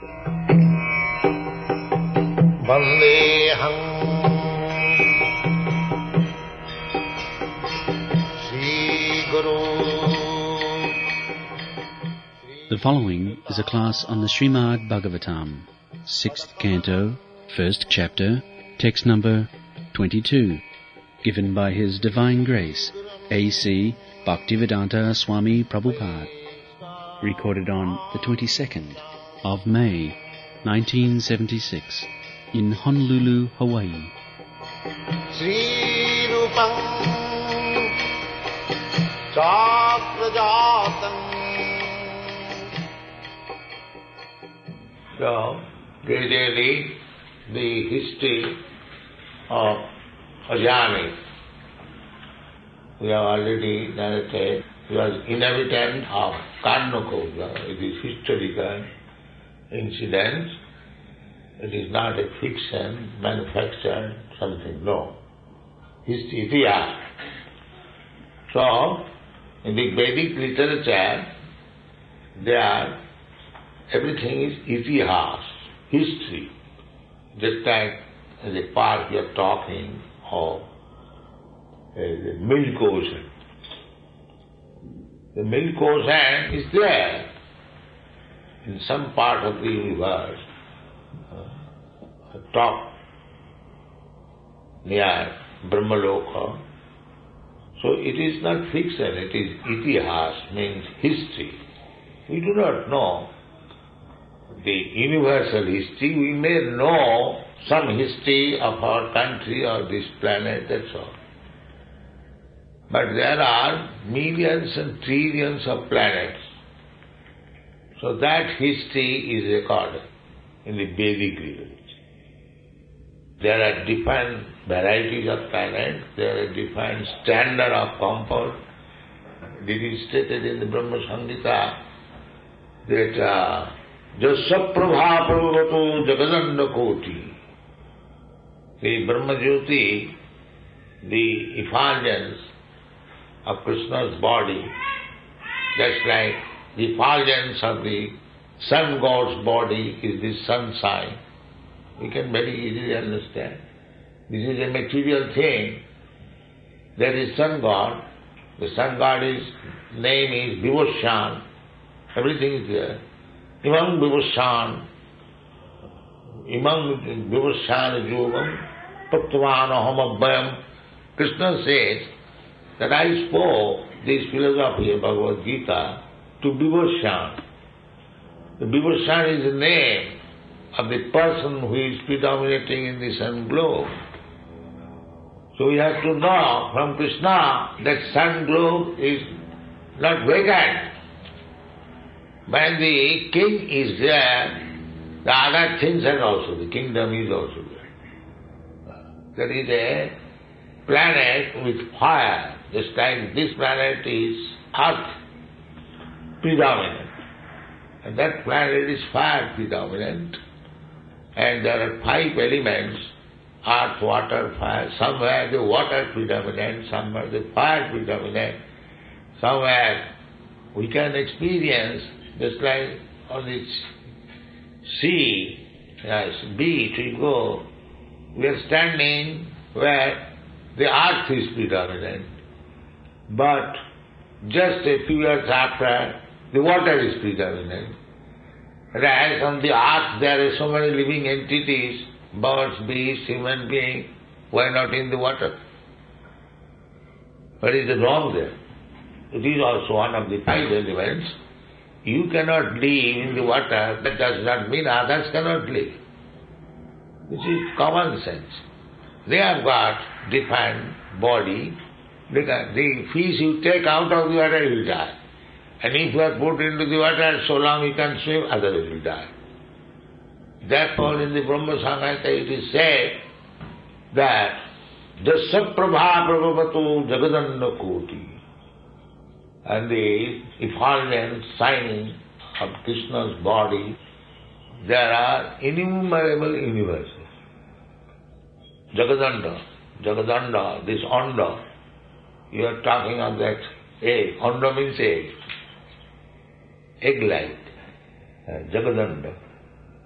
Vandeham Sri Guru. The following is a class on the Srimad Bhagavatam, 6th Canto, 1st Chapter, text number 22, given by His Divine Grace, A.C. Bhaktivedanta Swami Prabhupada, recorded on the 22nd of May, 1976, in Honolulu, Hawaii. Sri Rupam Chakrajatam. So, gradually the history of Ajami, we have already narrated. He was inhabitant of Karnakoja. It is historical incident. It is not a fiction, manufactured something, no. History, itihas. So, in the Vedic literature, there everything is itihas, history. Just like in the park you are talking of the milk ocean. The milk ocean is there in some part of the universe, top near Brahmaloka. So it is not fiction, it is itihas, means history. We do not know the universal history. We may know some history of our country or this planet, that's all. But there are millions and trillions of planets. So that history is recorded in the Vedic literature. There are different varieties of planets, there are different standard of comfort. It is stated in the Brahma Samhita that Jasaprabha Prabhavato Jagadanda Koti. The Brahma Jyoti, the effulgence of Krishna's body, just like the effulgence of the sun god's body is the sunshine. We can very easily understand. This is a material thing. There is sun god. The sun god's name is Vibhushan. Everything is there. Imam Vibhushan Yogam Praktvanaham Abhayam. Krishna says that I spoke this philosophy of Bhagavad Gita to Vibhushan. The Vibhushan is the name of the person who is predominating in the sun globe. So we have to know from Krishna that sun globe is not vacant. When the king is there, the other things are also, the kingdom is also there. There is a planet with fire. This time this planet is earth predominant. And that planet is fire predominant. And there are 5 elements, earth, water, fire. Somewhere the water predominant, somewhere the fire predominant. Somewhere we can experience, just like on this sea, beach we go, we are standing where the earth is predominant. But just a few years after, the water is predominant. Whereas on the earth there are so many living entities, birds, beasts, human beings, why not in the water? What is wrong there? It is also one of the 5 elements. You cannot live in the water, that does not mean others cannot live. This is common sense. They have got defined body. The fish you take out of the water, he will die. And if you are put into the water, so long you can swim, otherwise you will die. Therefore in the Brahma Samhita it is said that Jasaprabha Prabhavato Jagadanda Koti. And the effulgence shining of Krishna's body, there are innumerable universes. Jagadanda, this Anda, you are talking of that egg. Anda means egg. Egg-like. Jagadanda.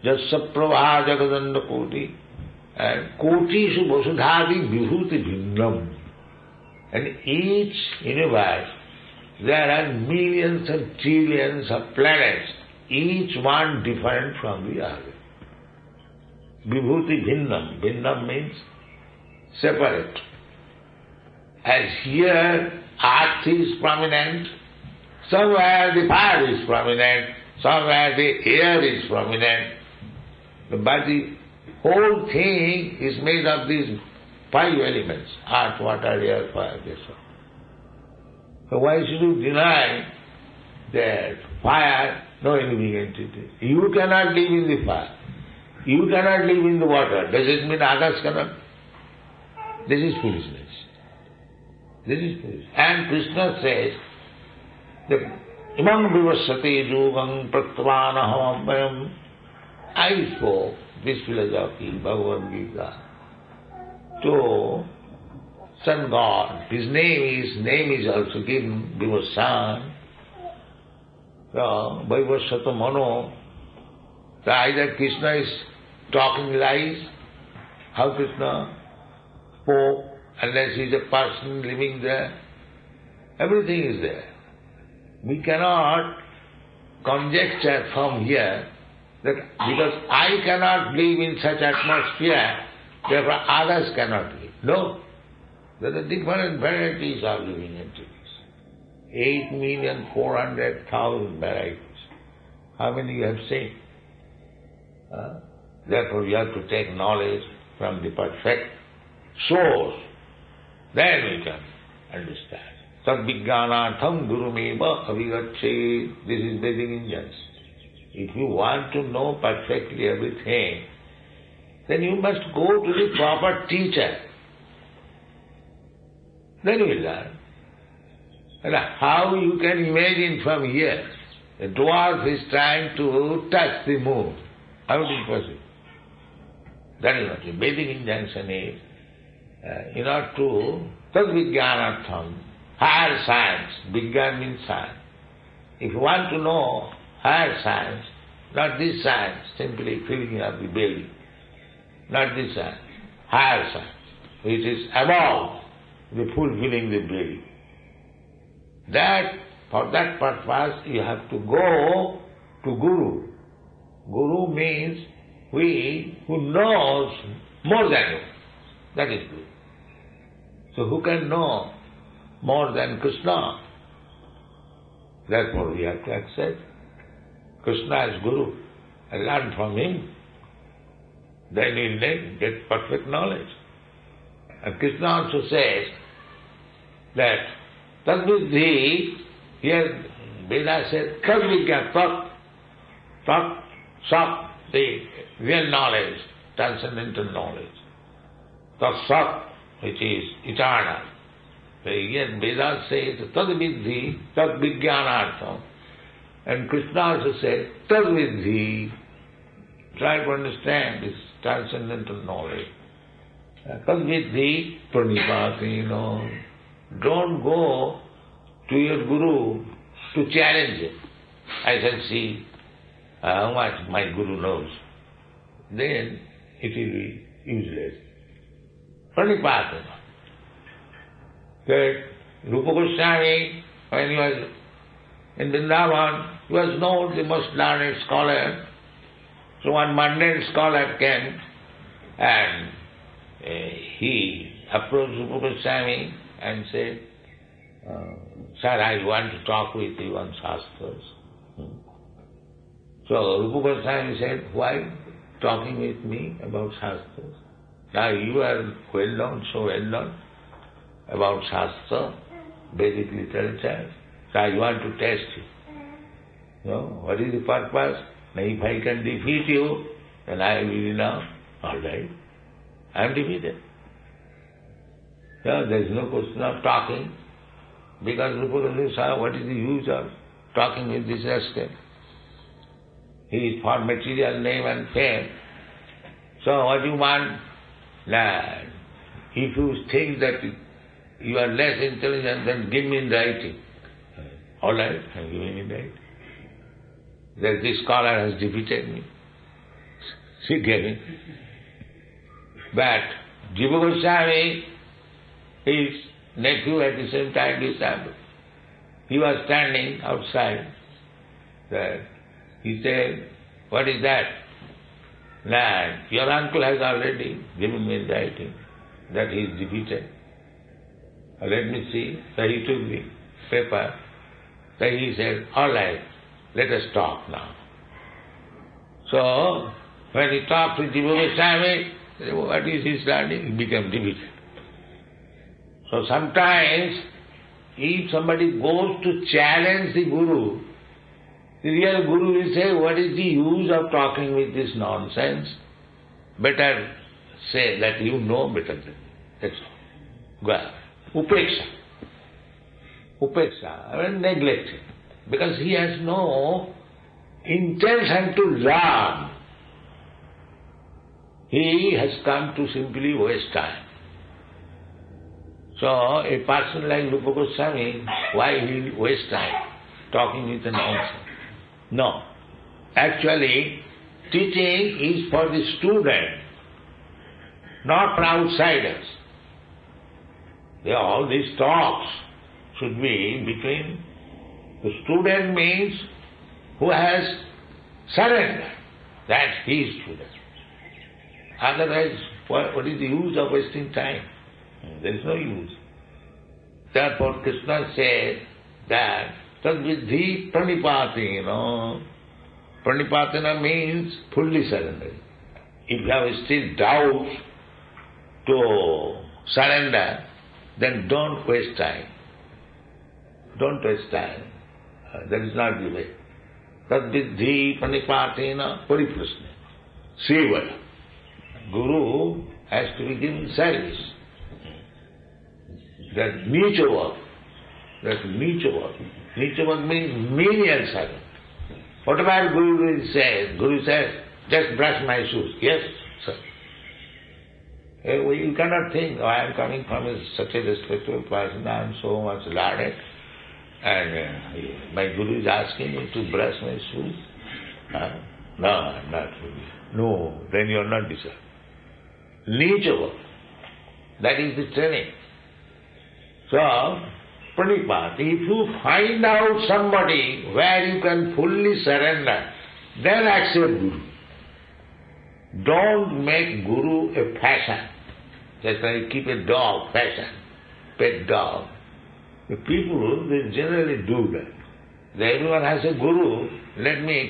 Jasya prabha jagadanda koti. And kotishu vasudhadi vibhuti bhinnam. And each universe, there are millions and trillions of planets, each one different from the other. Vibhuti bhinnam. Bhinnam means separate. As here, earth is prominent, somewhere the fire is prominent, somewhere the air is prominent, but the whole thing is made of these 5 elements, earth, water, air, fire, this one. So why should you deny that fire, no living entity? You cannot live in the fire. You cannot live in the water. Does it mean others cannot? This is foolishness. This is foolishness. And Krishna says that imam vivasati yugam pratvana hamabhayam. I spoke this philosophy, Bhagavad Gita, to sun god. His name is also given, Vivassan. So, Vaivasata Mano. So either Krishna is talking lies, how Krishna spoke, unless he is a person living there. Everything is there. We cannot conjecture from here that because I cannot live in such atmosphere, therefore others cannot live. No. There are different varieties of living entities. 8,400,000 varieties. How many you have seen? Therefore you have to take knowledge from the perfect source. Then we can understand. Tad-vijnanatham gurumeva avigacche. This is Vedic Indians. If you want to know perfectly everything, then you must go to the proper teacher. Then you will learn. And how you can imagine from here, a dwarf is trying to touch the moon. How it is possible? That is what the Vedic injunction is. In order to tad-vijnanatham, higher science, Vijnan means science. If you want to know higher science, not this science, simply filling up the belly, not this science, higher science, which is above the fulfilling the belly. That, for that purpose, you have to go to Guru. Guru means he who knows more than you. That is Guru. So who can know more than Krishna? Therefore we have to accept Krishna as Guru and learn from him. Then we will get perfect knowledge. And Krishna also says that tad-vidhi, here Veda says tad-vidya, tat, sat, the real knowledge, transcendental knowledge. Tat-sat, which is eternal. So again Veda says tad-vidhi, tad-vijnanartham. And Krishna also said tad-vidhi. Try to understand this transcendental knowledge. Tad-vidhi pranipati, don't go to your Guru to challenge him. I shall see how much my Guru knows. Then it will be useless. Pranipati. That Rupa Goswami, when he was in Vrindavan, he was known the most learned scholar. So one mundane scholar came and he approached Rupa Goswami and said, Sir, I want to talk with you on Shastras. So Rupa Goswami said, why talking with me about Shastras? Now you are well known, so well known about Shastra, Vedic literature. So I want to test you. What is the purpose? Now if I can defeat you, then I will be now. All right. I am defeated. There is no question of talking, because Rupa Goswami said, what is the use of talking with this rascal? He is for material name and fame. So what do you want? Now, if you think that you are less intelligent, then give me in writing. All right, I am giving in writing. That this scholar has defeated me. She gave him. But Jiva Goswami, his nephew at the same time disciple, he was standing outside there. He said, "What is that?" "Nah, your uncle has already given me writing that he is defeated." "Let me see." So he took the paper. So he said, "All right, let us talk now." So when he talked to Jiva Goswami, what is his learning? He became defeated. So sometimes, if somebody goes to challenge the Guru, the real Guru will say, "What is the use of talking with this nonsense? Better say that you know better than me." That's all. Go ahead. Upeksha. Upeksha, I mean neglect him. Because he has no intention to learn. He has come to simply waste time. So a person like Rupa Goswami, why he will waste time talking with a nonsense? No. Actually, teaching is for the student, not for outsiders. All these talks should be between the student, means who has surrendered that he is student. Otherwise, what is the use of wasting time? There is no use. Therefore Krishna said that tadvidhi pranipatina. Pranipatina means fully surrendering. If you have still doubt to surrender, then don't waste time. Don't waste time. That is not the way. Tadvidhi pranipatina pariprasna. Seva. Guru has to be given service. That nicha work. That nicha work. Nicha work means menial service. Whatever Guru says, just brush my shoes. Yes, sir. You cannot think, I am coming from such a respectable person, I am so much learned, and my Guru is asking me to brush my shoes. No, I am not really. No, then you are not deserved. Nicha work. That is the training. So, pranipat, if you find out somebody where you can fully surrender, then accept Guru. Don't make Guru a fashion. Just like keep a dog, fashion, pet dog. The people, they generally do that. Everyone has a Guru, let me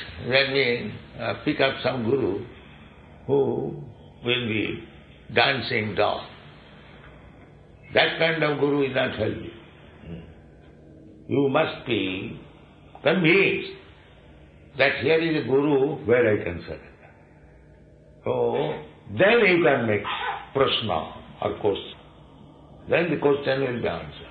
pick up some Guru who will be dancing dog. That kind of Guru will not help you. You must be convinced that here is a Guru where I can surrender. So, then you can make prashna or question. Then the question will be answered.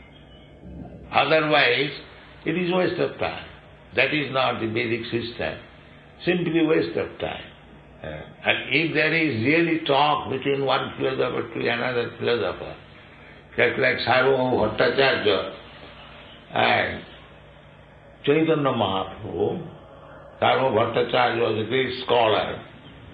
Otherwise, it is waste of time. That is not the Vedic system. Simply waste of time. And if there is really talk between one philosopher to another philosopher, just like Sarvabhauma Bhattacharya and Chaitanya Mahaprabhu, Sarvabhauma Bhattacharya was a great scholar,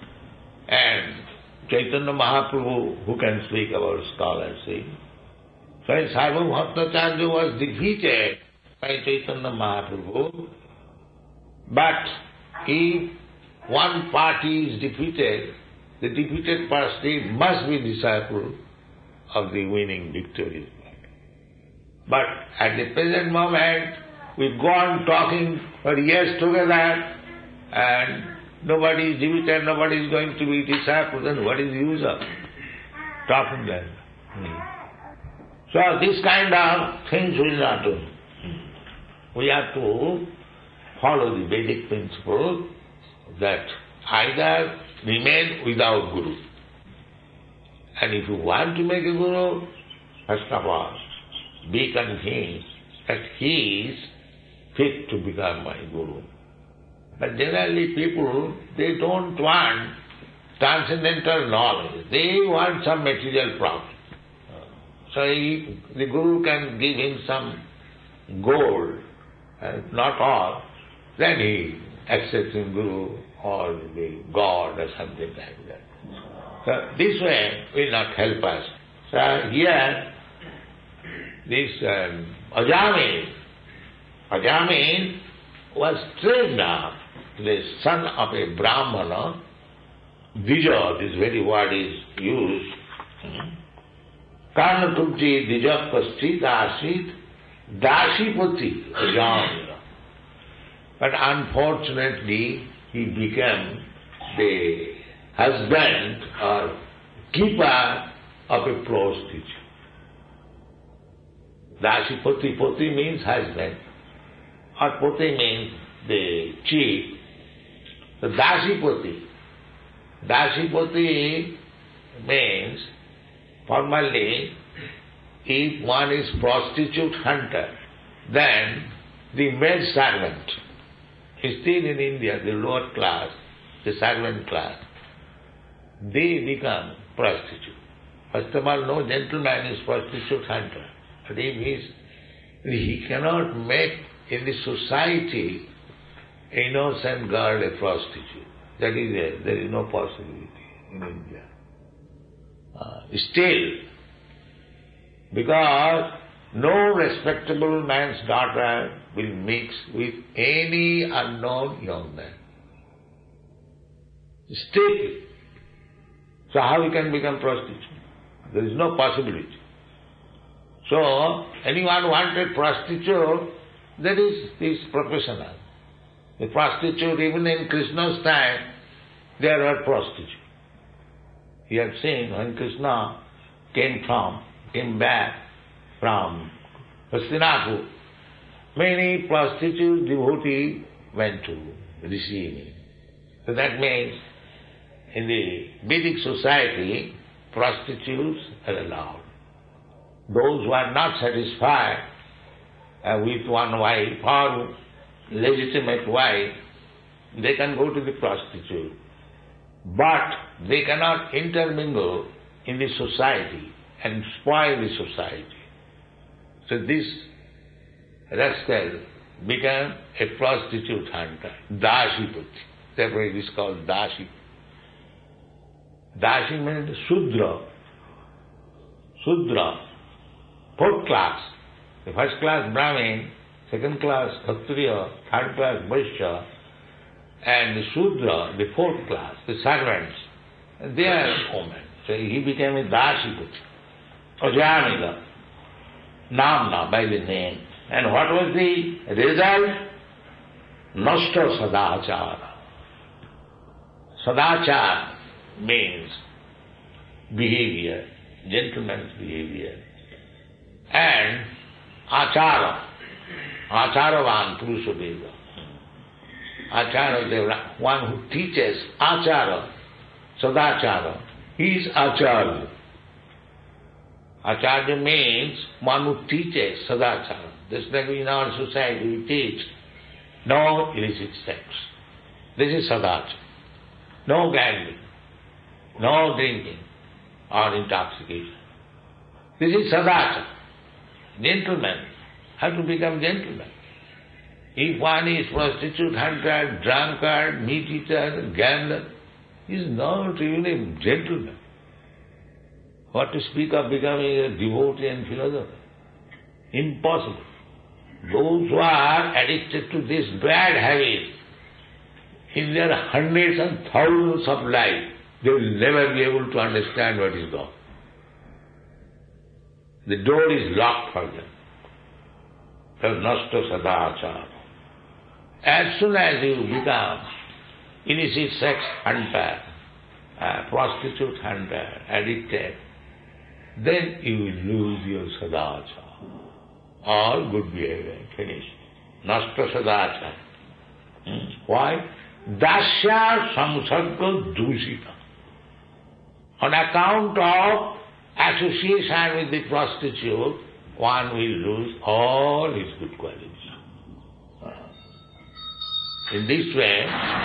and Chaitanya Mahaprabhu, who can speak about scholarship? So Sarvabhauma Bhattacharya was defeated by Chaitanya Mahaprabhu, but if one party is defeated, the defeated party must be disciple of the winning victorious party. But at the present moment, we go on talking for years together, and nobody is defeated, nobody is going to be disciple, then what is the use of talking then? So this kind of things we will not do. We have to follow the Vedic principle that either remain without Guru. And if you want to make a Guru, first of all, be convinced that he is fit to become my Guru. But generally people, they don't want transcendental knowledge. They want some material profit. So if the Guru can give him some gold, not all, then he accepting Guru or the God or something like that. So this way will not help us. So here, this Ajamin was trained up, the son of a Brahmana. Dija, this very word is used. Karna Kunti Dija Pastrit Asit Dashipati Ajamila. But unfortunately, he became the husband or keeper of a prostitute. Dashipati, Pati means husband, or Pati means the chief. So Dashipati means, formally, if one is prostitute hunter, then the maid servant, still in India, the lower class, the servant class, they become prostitute. First of all, no gentleman is prostitute hunter. But if he cannot make in the society innocent girl a prostitute. That is there is no possibility in India. Still, because no respectable man's daughter will mix with any unknown young man. Still. So how he can become prostitute? There is no possibility. So, anyone wanted prostitute, that is professional. The prostitute, even in Krishna's time, there were prostitutes. You have seen when Krishna came back from Hastinapur, many prostitute devotees went to receive him. So that means in the Vedic society, prostitutes are allowed. Those who are not satisfied with one wife or legitimate wife, they can go to the prostitute. But they cannot intermingle in the society and spoil the society. So this rascal became a prostitute hunter, Dashipati. Therefore it is called Dashi. Dashi means Sudra. Sudra, fourth class. The first class Brahmin, second class Kshatriya, third class Vaishya, and the Sudra, the fourth class, the servants, they are women. So he became a Dashipati, Ajamila, Namna by the name. And what was the result? Nashta Sadachara. Sadachara means behavior, gentleman's behavior. And Achara, Acharavan Purushabheda. Achara, the one who teaches Achara, Sadachara, he is Acharya. Acharya means one who teaches Sadachara. Just like in our society we teach no illicit sex. This is Sadachara. No gambling, no drinking or intoxication. This is Sadachara. Gentlemen have to become gentlemen. If one is prostitute hunter, drunkard, meat eater, gambler, he is not even a gentleman. What to speak of becoming a devotee and philosopher? Impossible. Those who are addicted to this bad habit, in their hundreds and thousands of lives, they will never be able to understand what is God. The door is locked for them. Nashta Sadachara. As soon as you become illicit sex hunter, prostitute hunter, addicted, then you will lose your Sadachara. All good behavior, finished. Nashta Sadachara. Why? Dasya samsarga dushita. On account of association with the prostitute, one will lose all his good qualities. In this way,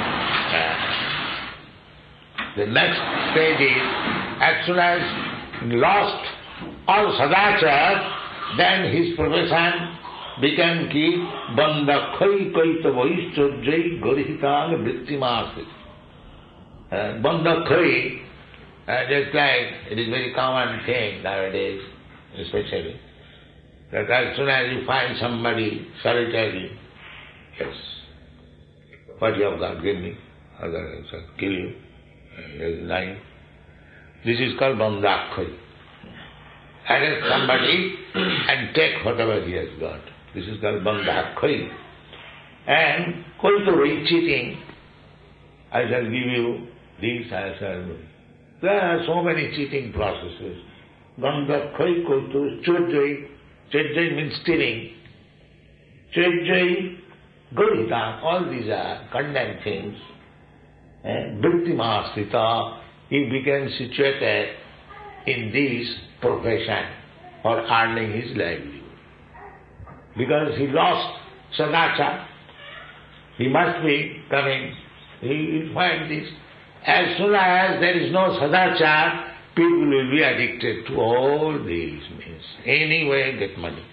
the next stage is, as soon as lost all sadachara, then his profession became ki bandakhai kaita vaishchajai garhitang vrittimasi. Bandakhai, just like it is very common thing nowadays, especially, that as soon as you find somebody solitary, yes, what you have got, give me, otherwise I'll kill you, he is lying. This is called bandakhai. Arrest somebody and take whatever he has got. This is called bandakhai. And koitavai, cheating, I shall give you this, I shall do. There are so many cheating processes. Bandakhai, koitavai, chojai. Chojai means stealing. Chojai, garhita, all these are condemned things. Vrittimasthita, he became situated in this profession for earning his livelihood. Because he lost sadachar, he must be coming, he will find this. As soon as there is no sadachar, people will be addicted to all these means. Anyway, get money.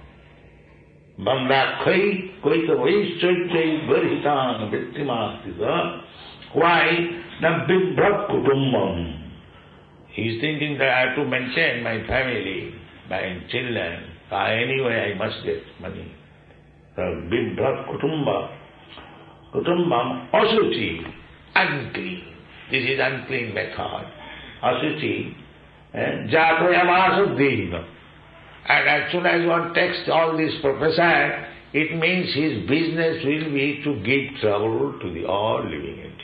Bandakhai koitavai chaitai garhitan vrittimastita. Why? Na bibhrat kutumbam. He is thinking that I have to maintain my family, my children. Anyway, I must get money. Bibhrat kutumba. Kutumbam asuchi, unclean. This is unclean method. Asuchi, jatayamasuddhina. And as soon as one takes all this profession, it means his business will be to give trouble to the all living entities.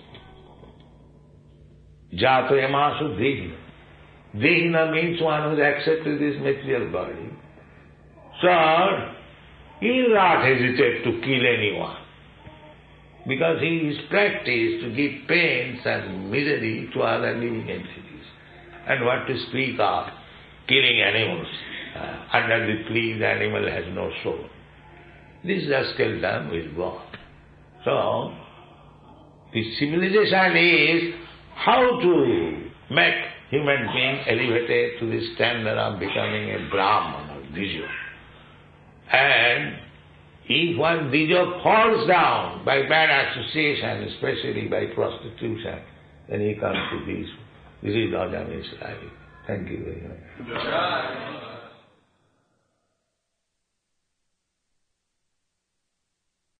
Jatayamasuddhina. Dehina means one who has accepted this material body. So, he will not hesitate to kill anyone. Because he is practiced to give pains and misery to other living entities. And what to speak of killing animals. Under the plea the animal has no soul. This is still done with God. So, the civilization is how to make human being elevated to the standard of becoming a Brahman or Dijo. And if one Dijo falls down by bad association, especially by prostitution, then he comes to this. This is Lord Jami Israel. Thank you very much.